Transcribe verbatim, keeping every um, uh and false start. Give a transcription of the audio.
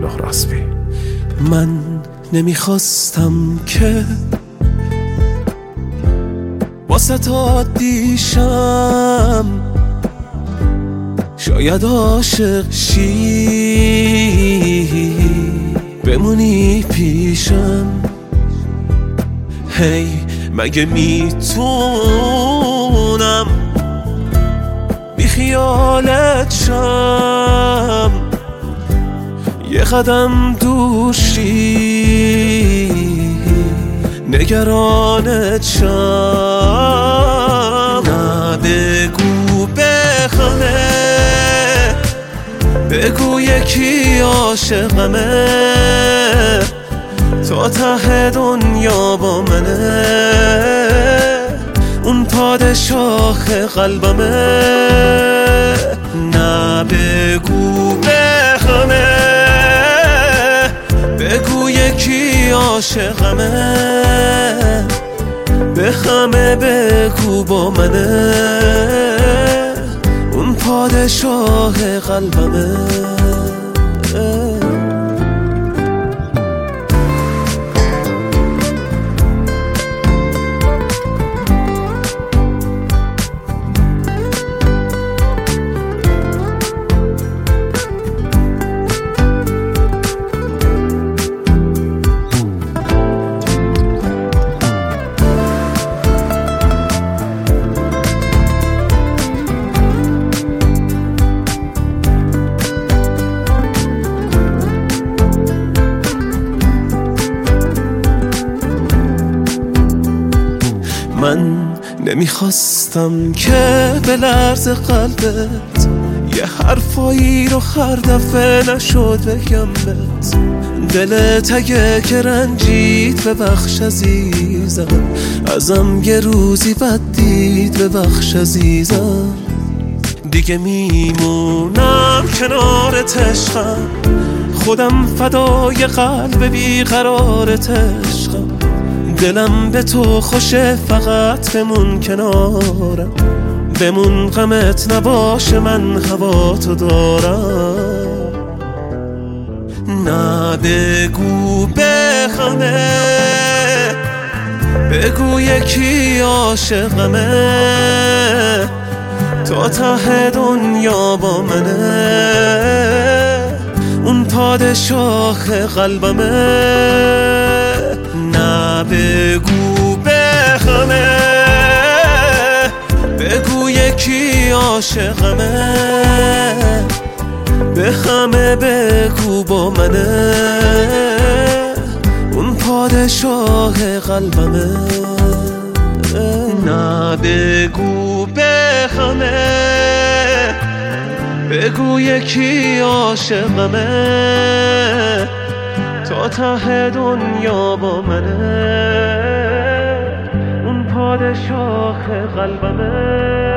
الله راسبی. من نمیخواستم که واسه تا دیشم، شاید عاشق شی بمونی پیشم. هی مگه میتونم بی خیالت شم، یه قدم دور شی نگرانت شم. نه بگو بخمه، بگو یکی عاشقمه، تا ته دنیا با منه، اون پادشاه قلبمه. نه بگو بخمه، بگو یکی عاشقمه، بخمه بگو با منه، اون پادشاه قلبمه. من نمیخواستم که به لرز قلبت یه حرفایی رو هر دفعه نشد بگم بهت. دلت اگه که رنجید ببخش عزیزم، ازم یه روزی بد دید ببخش عزیزم. دیگه میمونم کنارت عشقم، خودم فدای قلب بیقرارت عشقم. دلم به تو خوشه فقط بمون کنارم، بمون غمت نباشه من هوا تو دارم. نه بگو بخمه، بگو یکی عاشقمه، تا ته دنیا با منه، اون پادشاه قلبمه. نه بگو بخمه، بگو یکی عاشقمه، بخمه بگو با منه، اون پادشاه قلبمه. نه بگو بخمه، بگو یکی عاشقمه، تا ته دنیا با منه، اون پادشاه قلبمه.